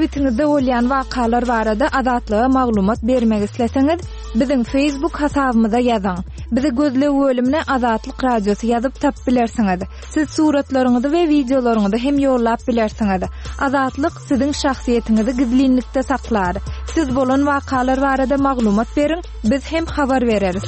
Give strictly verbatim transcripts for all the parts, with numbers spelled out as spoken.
haýatyňyzda bolýan wakalar barada azatlyga maglumat bermek isleseňiz, biziň Facebook hasabymyza ýazyň. Bizi gözlep bölümine Azatlyk Radiosu ýazyp tap bilersiňiz. Siz suratlaryňyzy we videolaryňyzy hem ýollap bilersiňiz. Azatlyk siziň şahsiýetiňizi gizlinlikde saklar. Siz bolan wakalar barada maglumat beriň, biz hem habar bereriz.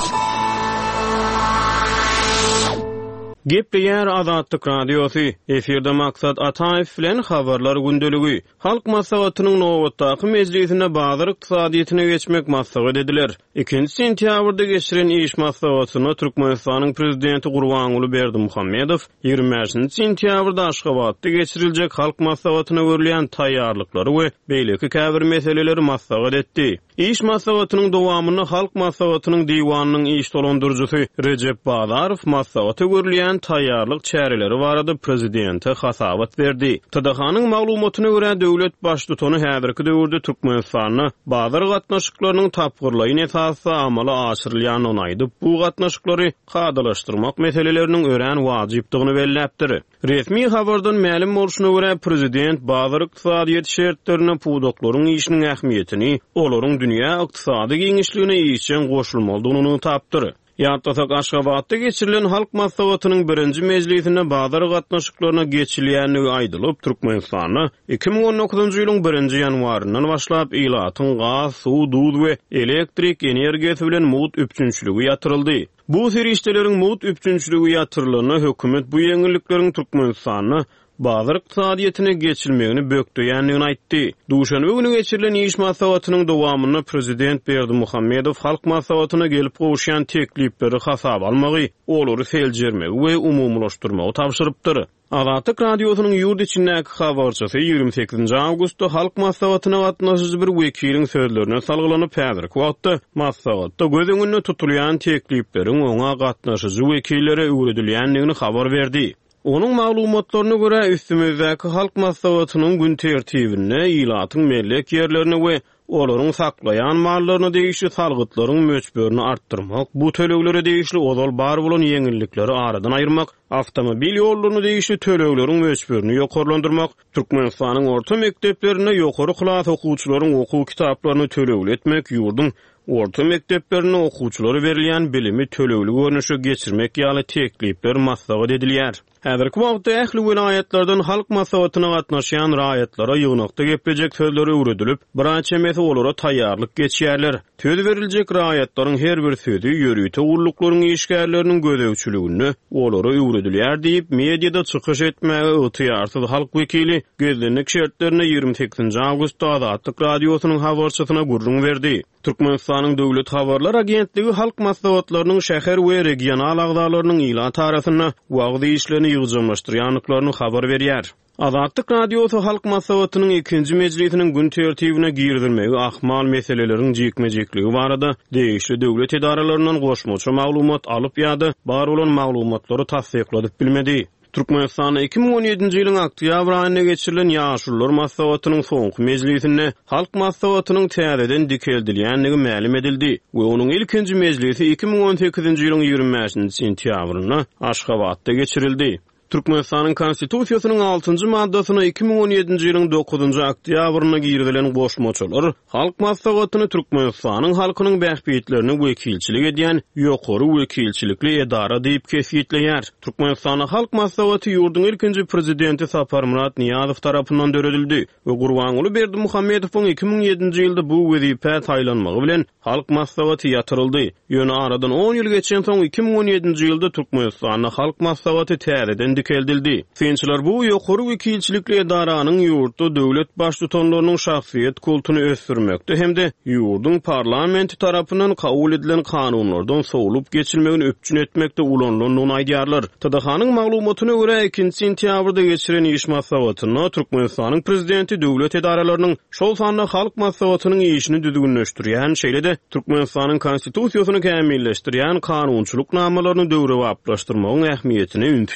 Gepleýär Azatlyk Radiosu. Eferde maksat Ataýew bilen habarlar gündeligi. Halk maslahatynyň nowatdaky mejlisine bazar ykdysadyýetyne geçmek maksat ediler. ikinji sentýabrda geçiren iş maslahatyna Türkmenistanyň prezidenti Gurbanuly Berdimuhammedow ýygrimiňinji sentýabrda Aşgabatda geçiriljek halk maslahatyna görülýän taýýarlyklary we beýleki käbir meseleleri maslahat etdi. İş maslahatynyň dowamyny halk maslahatynyň diwannyň iş dolandyrjysy Recep Bazarow maslahaty görülýän taýýarlyk çäreleri barada prezidente hasabat berdi. T D H-nyň maglumatyna görä döwlet başlygyny häzirki döwürde Türkmenistanyň bazar gatnaşyklarynyň tapgyrlygyny esasy amala aşyrylýan onaýdyp, bu gatnaşyklary kadalaşdyrmak meseleleriniň ören wajypdygyny belläpdir. Resmi habardan ma'lum bolşuna görä prezident bazar ykdysadyýet şertlerini pudoklaryň işiniň ähmiýetini, olaryň dünýä ykdysady giňişligine işçen goşulmalydygyny tapdyr. Ýa-da Aşgabatda geçirilen halk maslahatynyň birinji mejlisine bazar gatnaşyklaryna geçilýänligi aýdylyp, Türkmenistanyň iki ming on dokuzunçy ýylyň birinji ýanwaryndan başlap ilatyň gaz, suw, duz we elektrik energiýasy bilen muýt üpçünçligi ýatyryldy. Bu serişdeleriň muýt üpçünçligi ýatyrylanyny hökümet bu ýeňillikleriň Türkmenistanyň bazar ykdysadyýetyne geçilmegini bökdüýänligini aýtdy. Duşanbe güni geçirilen iş maslahatynyň dowamyny prezident Berdimuhammedow halk maslahatyna gelip gowuşan teklipleri hasap almagy, olary seljermegi we umumlaşdyrmagy tapşyrypdyr. Azatlyk Radiosynyň ýurt içindäki habarçysy ýygrimi sekizinçi awgustda halk maslahatyna gatnaşyjy bir wekiliň sözlerine salgylanyp häzirki wagtda maslahatda göz öňünde tutulýan teklipleriň oňa gatnaşyjy wekillere öwredilýänligini habar berdi. Onun maglumatlaryna görä üstümizdäki halk maslahatynyň gün tertibine, ilatyň mellek ýerlerini we olaryň saklaýan mallaryny değişli salgytlaryň möçberini artdyrmak, bu töleglere değişli ozal bar bolan ýeňillikleri aradan aýyrmak, awtomobil ýollaryny değişli tölegleriň möçberini ýokarlandyrmak, Türkmenistanyň orta mekdeplerine ýokary klas okuwçylaryň okuw kitaplaryny tölegli etmek, ýurdun orta mekteplerine okuwçylary berilýän bilimi tölegli görnüşe geçirmek ýaly teklipler maslahat edilýär. Häzirki wagtda ähli vilayetlerden halk maslahatyna gatnaşýan raýatlara ýygnakda gepleýek sözleri öwredilip, birançe mesolara taýýarlyk geçýärler. Söz beriljek raýatlaryň her bir sözi ýörüýte ulluklaryň işgärleriniň gözegçiligini olary öwredilýär diýip mediada çykyş etmäge ýetýärsiz halk wekili gözlenlik şertlerine ýygrimi sekizinçi awgustda Azatlyk Radiosynyň habarçysyna gurrun berdi. Türkmenistanyň döwlet habarlar agentligi halk maslahatlarynyň şäher we regional agdalarynyň ila tarasyna wagdy işlerini ýygjamlaşdyrýanlyklaryny habar berýär. Azatlyk Radiosu halk maslahatynyň ikinji mejlisiniň gün tertibine girdilmegi ahmal meseleleriň jekmejekliги barada değişli döwlet edaralarynyň goşmaça maglumat alyp ýa-da bar bolan maglumatlary tasdikladyp bilmedi. Türkmenistanyň iki ming on ýedinçi ýylyň oktýabr aýyna geçirilen ýaşullar maslahatynyň soňky mejlisinde halk maslahatynyň täzeden dikeldilýänligi ma'lum edildi we onuň ilkinji mejlisi iki ming on sekizinçi ýylyň ýygrimi beşinçi sentýabryna Aşgabatda geçirildi. Türkmenistanyň konstitusiýasynyň altıncı maddasyna iki ming on ýedinçi ýylyň dokuzunçy oktýabryna girilen goşmaçylar halk maslahatyny Türkmenistanyň halkynyň bähbitlerini wekilçilik edýän ýokary wekilçilikli edara diýip kesýetleýär. Türkmenistanyň halk maslahaty ýurdun ilkinji prezidenti Saparmurat Niýazow tarapyndan döredildi we Gurbanuly Berdimuhammedowyň iki ming ýedinçi ýylda bu wezipe taýlanmagy bilen halk maslahaty ýatyryldy. Ýöne aradan on ýyl geçen soň iki ming on ýedinçi ýylda Türkmenistanyň halk maslahaty täzeden dikeldildi. Finçiler bu ýokary wekilçilikli edaranyň ýurtda döwlet başlyklarynyň şahsiýet kultuny ösdürmekde hemde ýurdun parlamenti tarapyndan kabul edilen kanunlardan sowlup geçilmegini öpçün etmekde ulanlanan aýdýarlar. T D H-nyň maglumatyna görä ikinji sentýabrda geçiren iş maslahatyna Türkmenistanyň prezidenti döwlet edaralarynyň şol sanly halk maslahatynyň işini düzgünleşdirýän şeýle-de Türkmenistanyň konstitusiýasyny kämilleşdirýän kanunçylyk namalaryny döwre waplaşdyrmagyň ähmiýetini ünti çekipdir.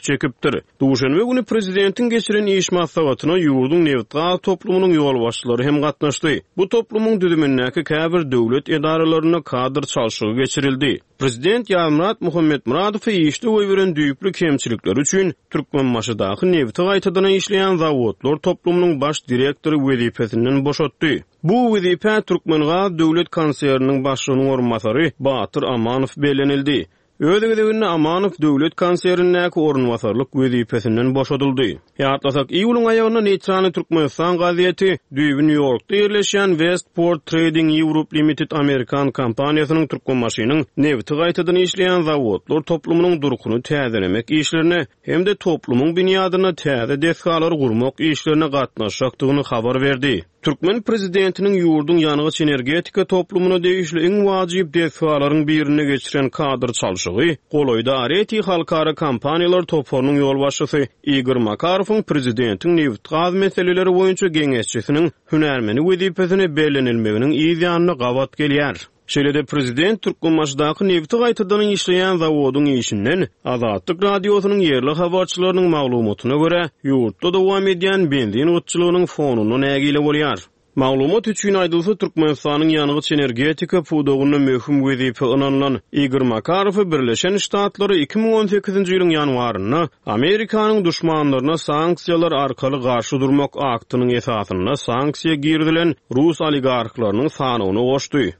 edilmekdir. Duşanbe günü prezidentin geçiren iş maslahatyna ýurdun Newtga toplumynyň ýol başçylary hem gatnaşdy. Bu toplumyň düdümindäki käbir döwlet edaralaryna kadr çalşygy geçirildi. Prezident Ýalmurat Muhammed Muradow işde goýberen düýüklü kemçilikler üçin Türkmenmaşydaky Newtga gaýtadan işleýän zawodlar toplumynyň baş direktory wezipesinden boşatdy. Bu wezipe Türkmengaz döwlet konserniň başlygynyň orunmasary Batyr Amanow belenildi. Ödegedegini Amanow döwlet konserindäki orunmasarlyk wezipesinden boşadyldy. Ýatlasak iýulyň aýagyna Neytrany Türkmenistan gazieti Düýbi New York'ta ýerleşen Westport Trading Europe Limited Amerikan kompaniýasynyň Türkmenmaşynyň Newtga gaýtadan işleýän zawodlar toplumynyň durkuny täzelemek işlerine hem-de toplumyň binýadyna täze desgalar gurmak işlerine gatnaşjakdygyny habar berdi. Türkmen prezidentiniň ýurdun ýanygyç energetika toplumuna değişli iň wajyp desgalaryň birine geçiren kadr çalşygy, golaýda areti halkara kompaniýalar toplumynyň ýol başçysy Igor Makarowyň prezidentiň Newtga meseleleri boýunça geňeşçisiniň hünärmeni wezipesine belenilmeginiň ýa-da gawat gelýär. Şeýle-de prezident Türkmenmaşydaky Newtga gaýtadan işleýän zawodyň işinden Azatlyk radiosynyň ýerli habarçylarynyň maglumatyna görä, ýurtda dowam edýän benzin gutçylygynyň fonuny nägile bolýar. Maglumat üçin aýdylsa Türkmenistanyň ýanygyç energetika pudogyny möhüm wezipe ynanlan Igor Makarow Birleşen Ştatlary iki ming on sekizinji ýylyň ýanwaryna Amerikanyň düşmanlaryna sanksiýalar arkaly garşy durmak aktynyň esasyna sanksiýa girdilen Rus oligarklarynyň sanyny goşdy.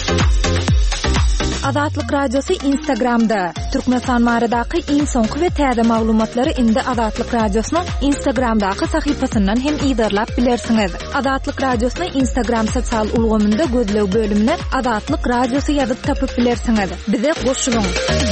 Azatlyk radiosu Instagramda. Türkmenistan baradaky iň soňky we täze maglumatlary indi Azatlyk radiosynyň Instagramdaky sahypasyndan hem ýydarlap bilersiňiz. Azatlyk radiosyny Instagram sosial ulgamynda gözlew bölümine Azatlyk radiosu ýazyp tapyp bilersiňiz. Bize goşulyň.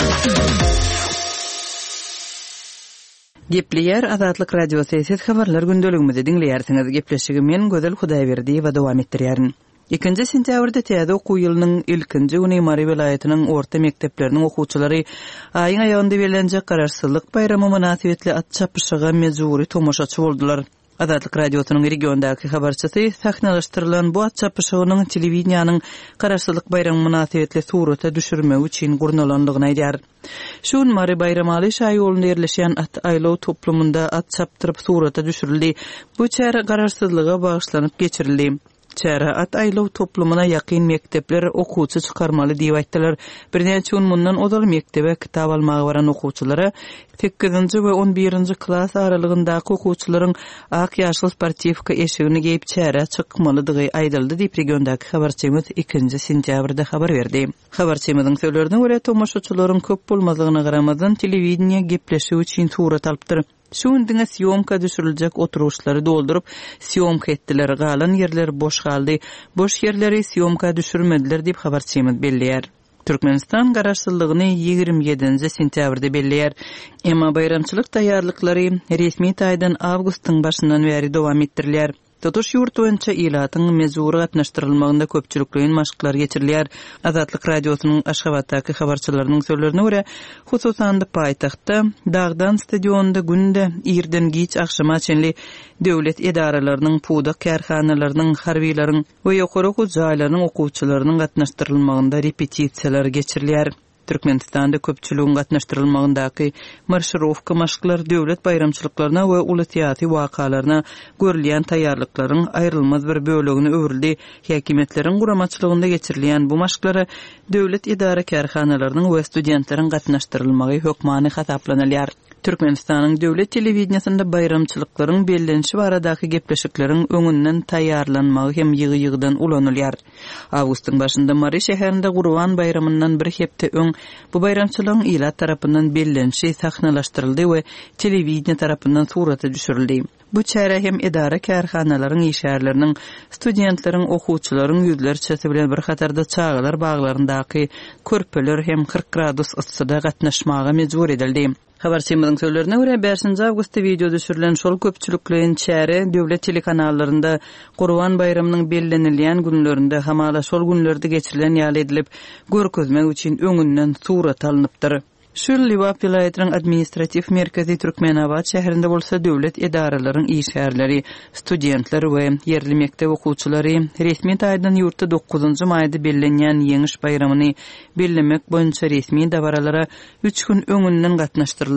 Gepleýär Azatlyk radiosu siz habarlar gündeligimizi dinleýärsiňiz. Gepleşigi men Gözel Hudaýberdi we dowam etdirýärin. ikinji sentýabrda täze okuw ýylynyň ilkinji güni Mary welaýatynyň orta mekdepleriniň okuwçylary aýyň aýagynda berilenjek garaşsyzlyk bayramy münasibetli at çapyşyga mejburi tomoşaçy boldular. Azatlyk radiosynyň regiondaky habarçysy sahnalaşdyrylan bu at çapyşygynyň telewizionyanyň garaşsyzlyk bayramy münasibetli surata düşürmek üçin gurnalandygyny aýdýar. Şun Mary Bayramaly şaýolunda ýerleşýän at aýlaw toplumunda at çapdyryp surata düşürildi. Bu çäre garaşsyzlyga bagyşlanyp geçirildi. Çäre at aýlaw toplumuna ýakyn mekdepler okuwçy çykarmaly diýip aýtdylar. Birnäçe gün mundan odal mektebe kitap almagy baran okuwçylara sekizinji we on birinji klass aralygyndaky okuwçylaryň ak ýaşly sportivka eşigini geyip çäre çykmalydygy aýdyldy diýip regiondaky habarçymyz ikinji sentýabrda habar berdi. Habarçymyzyň söýlerine görä tomoşaçylaryň köp bolmazygyna garamadan telewizniýa gepleşik üçin surat alypdyr. Şuňdyňa syomka düşüriljek oturuşlary doldurup syomka etdiler. Galan ýerler boş galdy. Boş ýerleri syomka düşürmediler diýip habarçymyz belliýär. Türkmenistan garaşsyzlygyny ýygrimi ýedinji sentýabrda belliýär. Emma bayramçylyk taýýarlyklary resmi taýdan awgustdyň başyndan beri dowam etdirilýär. Tutuş ýurt boýunça ilatyň mezuri gatnaşdyrylmagynda köpçülikliň maşglar geçirilýär. Azatlyk radiosynyň Aşgabatdaky habarçylarynyň söýlerine görä, hususan da paýtagtda Dagdan stadionunda günde ýerden giç akşama çenli döwlet edaralarynyň, puda kärhanalarynyň, harbiýlaryň we ýokary jaýlarynyň okuwçylarynyň gatnaşdyrylmagynda repetisiýalar geçirilýär. Türkmenistanda köpçüligiň gatnaşdyrylmagyndaky marşrowka maşglar döwlet bayramçylyklaryna we uly teatry wakalaryna görülýän taýýarlyklaryň aýrylmaz bir bölegini öwrüldi. Häkimetleriň guramaçylygynda geçirilýän bu maşglara döwlet idara kärhanalarynyň we studentleriň gatnaşdyrylmagy hökmany hasaplanylýar. Türkmenistanyň döwlet telewizionyasynda bayramçylyklaryň bellenşi baradaky gepleşikleriň öňünden taýýarlanmagy hem ýygy-ýygydan ulanylýar. Awgustyň başynda Mary şäherinde Gurban bayramyndan bir hepde öň bu bayramçylygyň ila tarapyndan bellenşi sahnalaşdyryldy we telewizniýa tarapyndan surata düşürildi. Bu çäre hem edara kärhanalaryň işärleriniň, studentleriň, okuwçylaryň ýüzlerçesi bilen bir hatarda çağlar baglaryndaky körpeler hem kırk gradus yssyda gatnaşmaga mejbur edildi. Habarçymyzyň söýlerine görä beşinji awgustda video düşürilen şol köpçülikliň çäre döwlet telekanallarynda Gurban bayramynyň bellenilýän günlerinde hamala şol günlerde geçirilen ýaly edilip görkezmek üçin öňünden surat alınıpdyr. Şol Liwap vilayatynyň administrativ merkezi Türkmenabad şäherinde bolsa döwlet edaralaryň işgärleri, studentler we ýerli mektep okuwçylary resmi taýdan ýurtda dokuzunji maýda bellenýän ýeňiş bayramyny bellemek boýunça resmi dabaralara üç gün öňünden gatnaşdyryldy.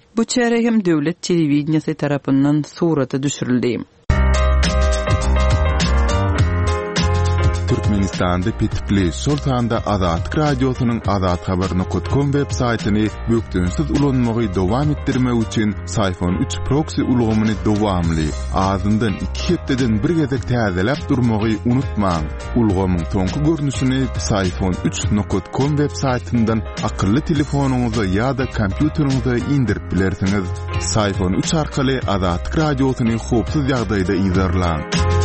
Bu çäre hem döwlet telewizionyasy tarapyndan suraty düşürildi. Türkmenistan'da Petipli Sultan'da Azatlyk Radiosynyň azat habar nokta com web saytyny bökdünsiz ulanmagy dowam etdirmek üçin Sayfon üç proxy ulgamyny dowamly azyndan iki hepdeden bir gezek täzelep durmagy unutmaň. Ulgamyň soňky görnüşini Sayfon üç nokta com web saytyndan akylly telefonuňyza ýa-da kompýuteriňize indirip bilersiňiz. Sayfon üç arkaly Azatlyk Radiosyny howpsuz ýagdaýda izlerläň.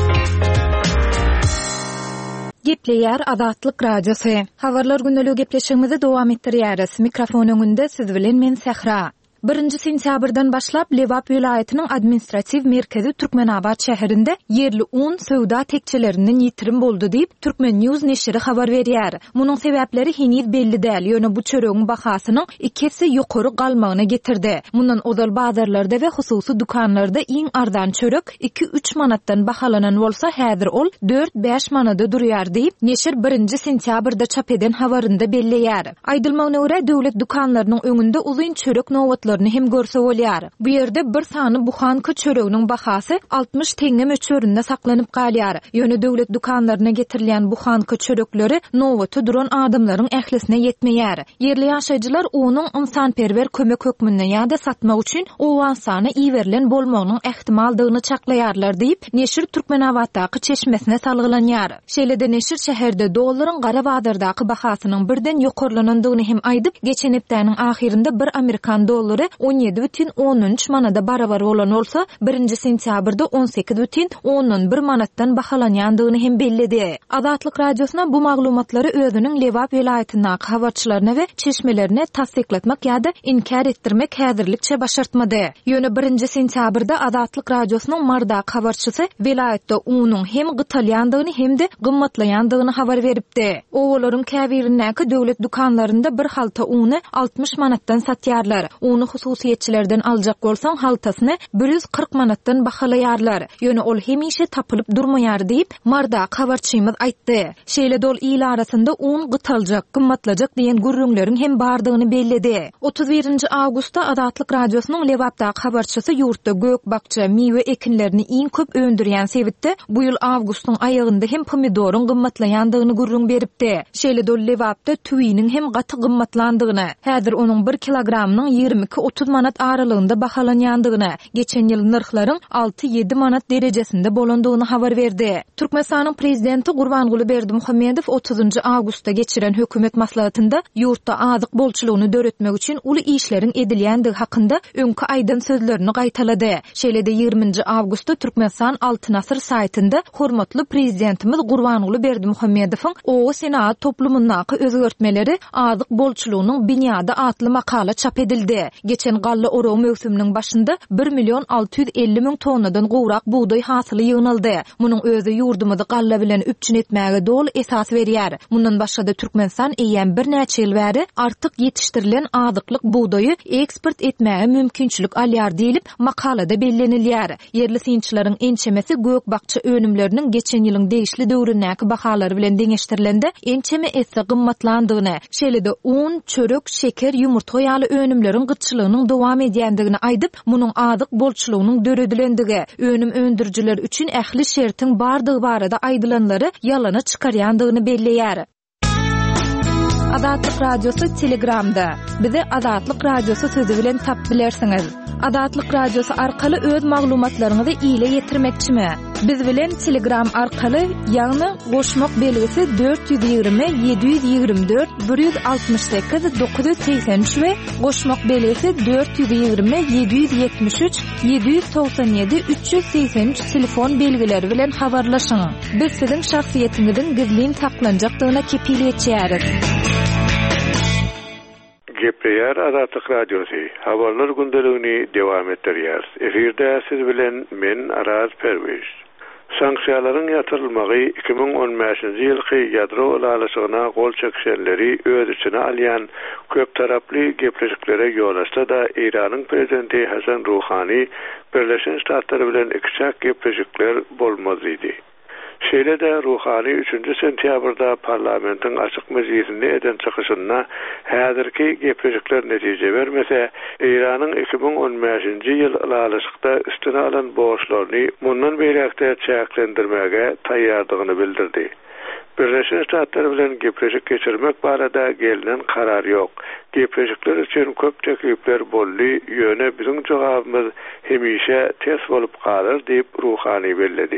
Gepleýär Azatlyk Radiosu. Habarlar gündälik gepleşigimizi dowam etdirýäris. Mikrofon öňünde siz bilen men Sehra. birinji sentýabrdan başlap Lewap vilayatynyň administrativ merkezi Türkmenabad şäherinde yerli un söwda tekçelerinden ýitirim boldy diýip Türkmen News neşri habar berýär. Munyň sebäpleri heniz belli däl. Ýöne bu çöregiň bahasynyň ikisi ýokary galmagyna getirdi. Mundan ozal bazarlarda we hususy dukanlarda iň ardan çörek iki üç manatdan bahalanan bolsa, häzir ol dört beş manada durýar diýip neşir birinji sentýabrda çap eden habarynda belleýär. Aýdylmagyna görä döwlet dukanlarynyň öňünde uzun çörek nowatlaryny hem görse bolýar. Bu ýerde bir sany buhanky çöreginiň bahasy altmış teňe möçöründe saklanyp galýar. Ýöne döwlet dukanlaryna getirilen buhanky çörekleri nowaty duran adamlaryň ählisine ýetmeýär. Yerli ýaşaýjylar onuň insanperwer kömek hökmünde ýa-da satmak üçin owan sany iýerilen bolmagynyň ähtimaldygyny çaklaýarlar diýip neşir Türkmenabaddaky çeşmesine salgylanýar. Şeýlede neşir şäherde dollaryň gara bazardaky bahasynyň birden ýokarlanandygyny hem aýdyp, geçen hepdäniň ahirinde bir Amerikan dollary on ýedi бүтін on üç manada barabar bolan bolsa, birinji sentýabrda on sekiz бүтін on bir manatdan bahalanýandygyny hem bellidi. Azatlyk Radiosuna bu maglumatlary özüniň Lewap vilayatynyň habarçylaryna we çeşmelerine tasdiklatmak ýa-da inkar etdirmek häzirlikçe başartmady. Ýöne birinji sentýabrda Azatlyk Radiosynyň marda habarçysy vilayatda unuň hem gytalýandygyny hem de gymmatlaýandygyny habar beripdi. Owalaryň käbirindäki döwlet dukanlarynda bir halta uny altmış manatdan satýarlar. Uny hususiýetçilerden aljak bolsaň haltasyny bir yüz kırk manatdan bahalaýarlar. Ýöne ol hemişe tapylyp durmaýar diýip marda habarçymyz aýtdy. Şeýle ol ýyl arasynda un gytaljak, gymmatlajak diýen gürrüňleriň hem bardygyny bellidi. otuz birinji awgustda Azatlyk Radiosynyň Lewapdaky habarçysy ýurtda gök bakça, miwe ekinlerini iň köp öndürýän sebitde bu ýyl awgustyň aýagynda hem pomidoryň gymmatlaýandygyny gürrüň beripdi. Şeýle ol Lewapda tüwiniň hem gaty gymmatlandygyny, häzir onuň bir kilogramynyň ýigirme iki otuz manat aralygynda bahalanýandygyny, geçen ýyl narhlaryň alty ýedi manat derejesinde bolandygyny habar berdi. Türkmenistanyň prezidenti Gurbanguly Berdimuhammedow otuzunji awgustda geçiren hökümet maslahatynda ýurtda azyk bolçulugyny döretmek üçin uly işleriň edilýändigi hakynda öňkü aýdan sözlerini gaýtalady. Şeýlede ýygrüminji awgustda Türkmenistan Altyn Asr saýtynda hormatly prezidentimiz Gurbanguly Berdimuhammedowyň o senat toplumyndaky özgertmeleri azyk bolçulugynyň binýada atly makala çap edildi. Geçen gallı oro mövsüminiň başynda bir milyon alty yüz elli ming tonnadan gowrak buğday hasyly ýygnaldy. Munyň özü ýurdumyzy galla bilen üpçün etmäge dol esas berýär. Mundan başga da Türkmenistan eýen bir näçe ýyl bäri artyk ýetişdirilen azyklyk buğdaýy eksport etmäge mümkinçilik alýar diýilip makalada bellenilýär. Yerli synçylaryň ençemesi gök bakça önümleriniň geçen ýylyň değişli döwründäki bahalary bilen deňeşdirilende ençeme esse gymmatlandygyny, şeýlede un, çörek, şeker, ýumurta ýaly önümleriň gytçylygynyň dowam edýändigini aýdyp, munyň azyk bolçulugynyň döredilendigi, önüm öndürjiler üçin ähli şertiň bardygy barada aýdylanlary ýalana çykarýandygyny belleýär. Azatlyk Radiosu Telegramda. Bizi Azatlyk Radiosu sözi bilen tap bilersiňiz. Azatlyk Radiosu arkaly öz maglumatlaryňyzy ýyla ýetirmekçimi? Biz bilen Telegram arkaly ýagny goşmak belgisi dört yüz ýygrimi ýedi yüz ýygrimi dört bir yüz altmış sekiz dokuz yüz seksen üç we goşmak belgisi dört yüz ýygrimi ýedi yüz ýetmiş üç ýedi yüz toksan ýedi üç yüz seksen üç telefon belgileri bilen habarlaşyň. Biz siziň şahsiýetiňizin gizlin saklanjakdygyna kepil etýäris. Gepleýär Azatlyk Radiosu. Habarlar gündeligini dowam etdirýär. Eferde siz bilen men Araz Perweş. Sanksiýalaryň ýatyrylmagy iki ming on beşinji ýylky ýadro ulalyşygyna gol çekişenleri öz içine alýan köp taraply gepleşiklere ýol açsa da Iranyň prezidenti Hasan Ruhani Birleşen Ştatlar bilen iki çak gepleşikler bolmaz idi. Şeýle de Ruhani üçünji sentýabrda parlamentin açyk mejlisinde eden çykyşyna häzirki gepleşikler netije bermese, Iranyň iki bin on beşinji ýyl ýalaşykda üstüne alan borçlaryny mundan beýlekde çäklendirmäge taýýardygyny bildirdi. Birleşen Ştatlar bilen gepleşik geçirmek barada gelinen karar yok. Gepleşikler için köp teklifler bolly, ýöne biziň jogabymyz hemişe tes bolup galar diýip Ruhani belledi.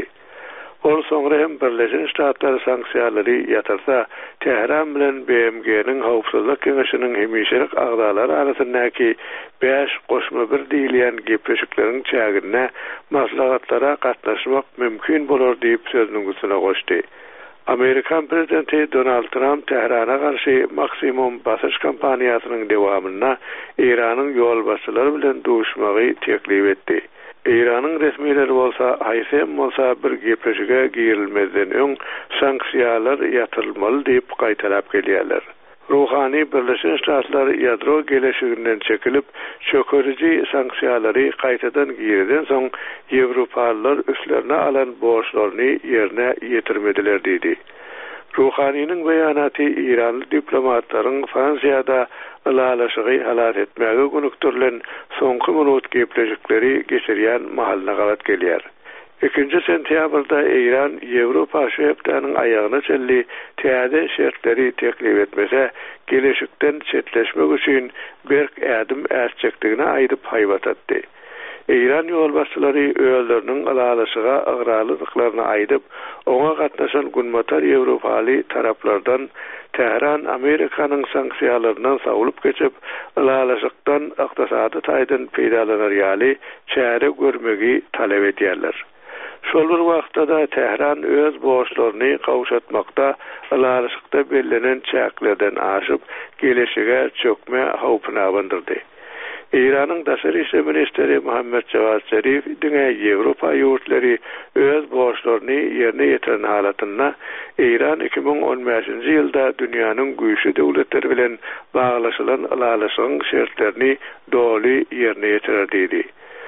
Ol soňra hem Birleşen Ştatlar sanksiýalary ýatyrsa, Tehran bilen B M G'niň howpsuzlyk keňeşiniň hemişelik agdalar arasyndaky beş goşma bir diýilýän gepleşikleriň çägine maslahatlara gatnaşmak mümkin bolar diýip sözüniň üstüne goşdy. Amerikan prezidenti Donald Trump Tehrana karşı maksimum basış kampanyasının devamına İran'ın yol başçıları bilen duşmağı teklif etti. İran'ın resmileri olsa, haysem olsa bir gepleşige girilmezden ön sanksiyalar yatırılmalı deyip qaytalap gelýärler. Ruhani Birleşen Ştatlar ýadro geleşiginden çekilip çökürüci sanksiýalary qaytadan giyirden soň Ýewropalylar üstlerine alan borçlaryny yerine ýetirmediler dedi. Ruhani'nin beýanaty İranly diplomatlaryň Fransiýada ýalaşygy halat etmäge günüktürlen soňky minut gepleşikleri geçirýän mahalna galat gelýär. ikinji sentýabrda İran Ýewropa şeýpdanyň aýagyna çelli täze şertleri teklif etmese, geleşikden çetleşmek üçin berk ädim äçekdigine aýdyp haýbat etdi. İran ýolbaşçylary öýlerini ýalaşyga agralyklaryny aýdyp, oňa gatnaşan günmatar Ýewropaly taraplardan Tehran Amerikanyň sanksiýalarynyň sawulyp geçip, ýalaşykdan ykdysady taýdan peýdalanar ýaly çäre görmegi talep edýärler. Şol bir wagtda da Tehran öz borçlaryny gawşatmakda, ýalaşykda bellenen çäklerden aşyp, gelişige çökme howpyna bandyrdy. İran'ın Daşary işler ministeri Muhammed Javad Zarif diňe Ýewropa ýurtlary öz borçlaryny ýerine ýetiren halatyna İran iki bin on beşinji ýylda dünýäniň güýçli döwletleri bilen baglaşylan ýalaşygyň şertlerini doly ýerine ýetirer dedi.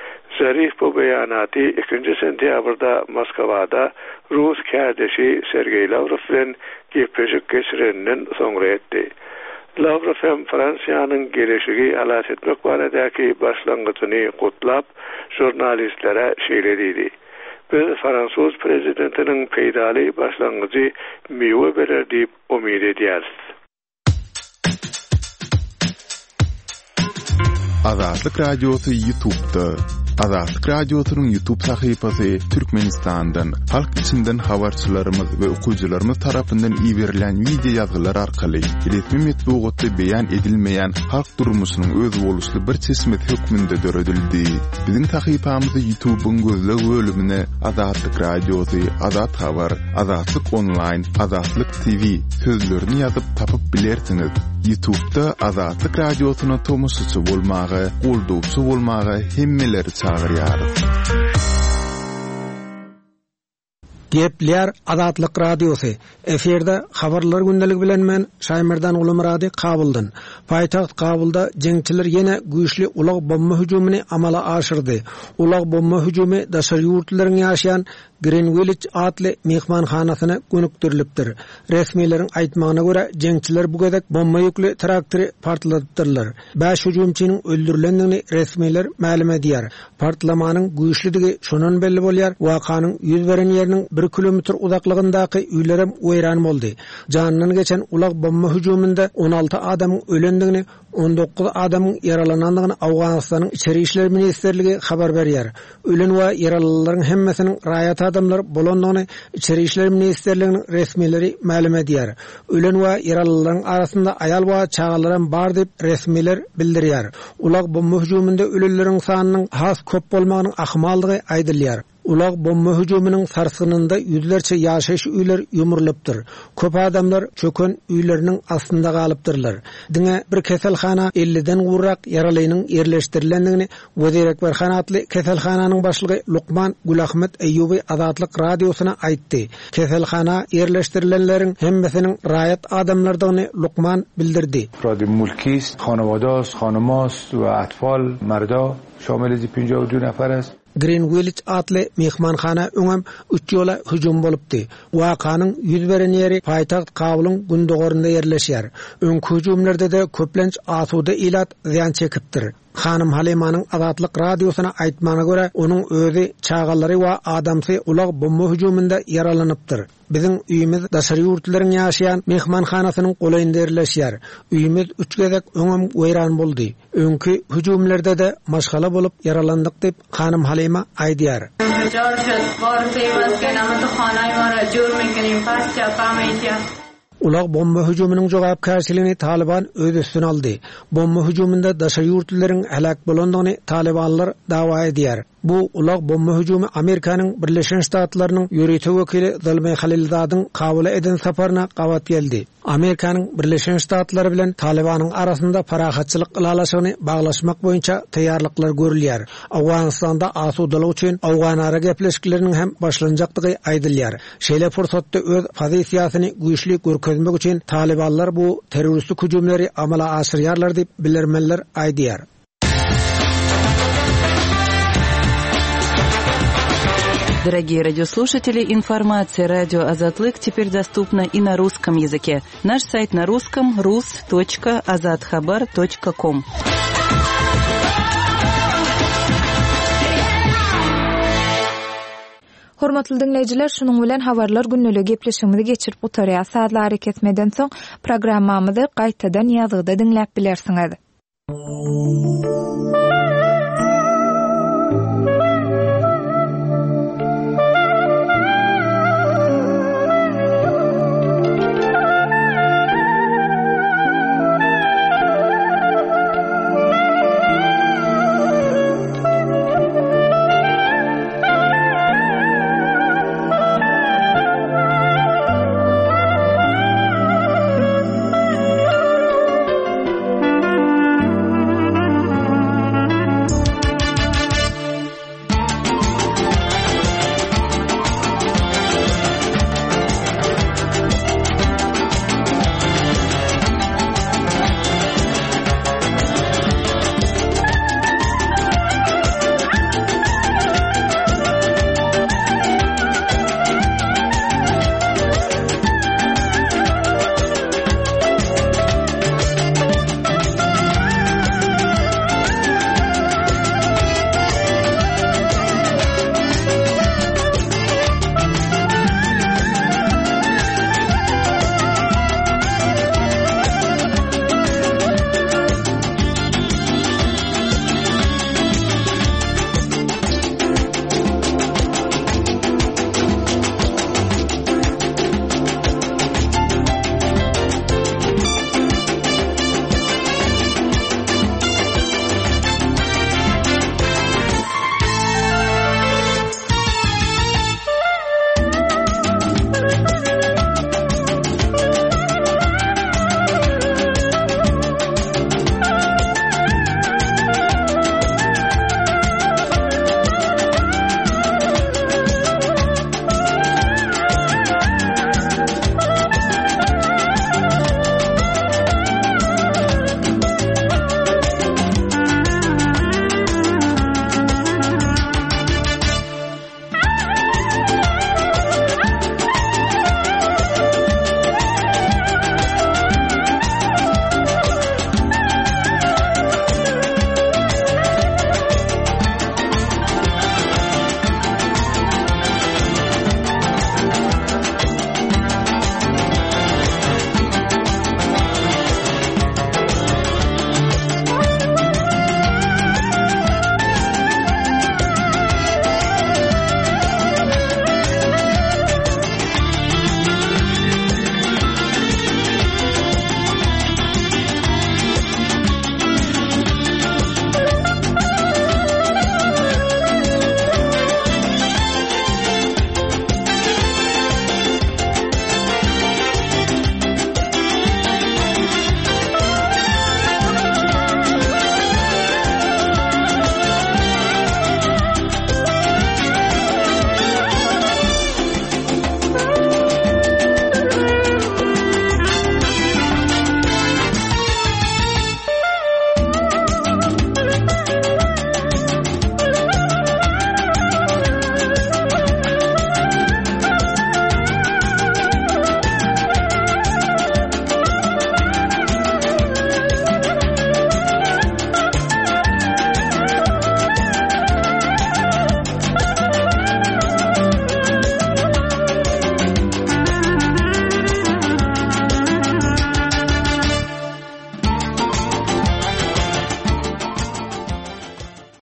Zarif bu beýanaty ikinji sentýabrda Moskwada Rus kädeşi Sergey Lavrov bilen gepleşik geçirenden soňra etdi. Lavrov hem Fransiýanyň gelişigi halat etmek baradaky başlangyçyny gutlap jurnalistlere şeýledidi. Biz Fransuz prezidentiniň peýdaly başlangyjy meýwe berer diýip umyt edýäris. Azatlyk radiosu YouTube'da. Azatlyk radiosynyň YouTube sahypasy Türkmenistandan, halk içinden habarçylarymyz we okuwçylarymyz tarapyndan iýerilen video ýazgylar arkaly iletme metbugaty beýan edilmeýän halk durmuşynyň öz boluşly bir çeşmet hökmünde döredildi. Biziň sahypamyzy YouTube'un gözleg bölümine Azatlyk radiosu, Azat habar, Azatlyk online, Azatlyk T V sözlerini ýazyp tapyp bilersiňiz. YouTube'da Azatlyk radiosyna tomoşaçy bolmagy, goldowçy bolmagy hemmeleri çağırýar. Gepler Azatlyk radiosu. Eferde habarlar gündelik bilen men Şaýmyrdan Ulumrady Kabuldyn. Paýtaxt Kabulda jeňçiler ýene güýçli ulag bomba hüjümini amala aşyrdy. Ulag bomba hüjümi daşary ýurtlaryň ýaşaýan Greenwich adly mehmanhanasyna gönükdirilipdir. Resmiýetiň aýtmagyna görä jeňçiler bu gedek bomba ýükli traktory partladypdyrlar. beş hüjümçiniň öldürilendigini resmiýetler ma'lum edýär. Partlamanyň güýçliligi şonan belli bolýar. Wakanyň ýüz beren ýeriniň bir kilometr uzaklygyndaky üýlerim weýran boldy. Janynyň geçen ulag bomba hüjüminde on alty adamyň ölendigini, on dokuz adamyň yaralanandygyny Awganystanyň içeri işler ministrligi habar berýär. Ölen we yaralananlaryň hemmesiniň raýat adamlar bolandygyny içeri işler ministrliginiň resmiýetleri ma'lum edýär. Ölen we yaralananlaryň arasynda aýal we çagalar bar diýip resmiýetler bildirýär. Ulag bomba hüjüminde ölenleriň sanynyň has köp bolmagynyň ahmaldygy aýdylýar. Ulag bomba hüjüminiň sarsynynda ýüzlerçe ýaşaýyş üýler ýumrulypdyr. Köp adamlar çökön üýleriniň astynda galypdyrlar. Diňe bir keselhana elliden gurrak yaralynyň ýerleşdirilendigini Wezir Ekberhan atly keselhananyň başlygy Lukman Gulahmet Eýubi Azatlyk radiosyna aýtdy. Keselhana ýerleşdirilenleriň hemmesiniň raýat adamlardygyny Lukman bildirdi. Rady mulkist, xanawadas, xanamas we atfal, merda şamil pänjah و دو نفر است. Greenwich adly mehmanxana öňem üç ýola hüjüm bolupdy. Wakanyň ýüz beren ýeri paýtagt Kabulyň gündogorunda ýerleşýär. Öňkü hüjümlerde de köplenç asuda ilat ziýan çekipdir. Hanım Halimanyň Azatlyk radiosyna aýtmagyna görä, onuň özi çağallary we adamsy ulag bomba hüjüminde yaralanypdyr. Biziň üýimiz daşary ýurtlaryň ýaşaýan mehmanxanasynyň golaýynda ýerleşýär. Üýimiz üç gezek öňem weýran boldy. Öňkü hüjümlerde de maşgala bolup yaralandyk diýip Hanım Halima aýdýar. Ulag bomba hüjüminiň jogapkärçiligini Taliban öz üstüne aldy. Bomba hüjüminde daşary ýurtlaryň helak bolandygyny Talibanlar dawa edýär. Bu ulag bomba hüjümi Amerikanyň Birleşen Ştatlarynyň ýöretim wekili Zalmay Halilzadyň kabul eden saparyna gawat geldi. Amerikanyň Birleşen Ştatlary bilen Talibanyň arasynda parahatçylyk ýylalaşygyny baglaşmak boýunça taýýarlyklar görülýär. Awganistanda asudalyk üçin awganara gepleşikleriniň hem başlanjakdygy aýdylýar. Şeýle fursatda öz pozisiýasyny güýçli görkezmek üçin Talibanlar bu terroristlik hüjümleri amala aşyrýarlar diýip bilermenler aýdýar. Дорогие радиослушатели, информация радио «Азатлык» теперь доступна и на русском языке. Наш сайт на русском – рус точка азатхабар точка ком. Hormatly dinleyijiler, şunuň bilen habarlar günnüligi gepleşigimizi geçirip otarýar. Saatlar ketmeden soň programmamyzy gaýtadan ýazgyda dinläp bilersiňiz.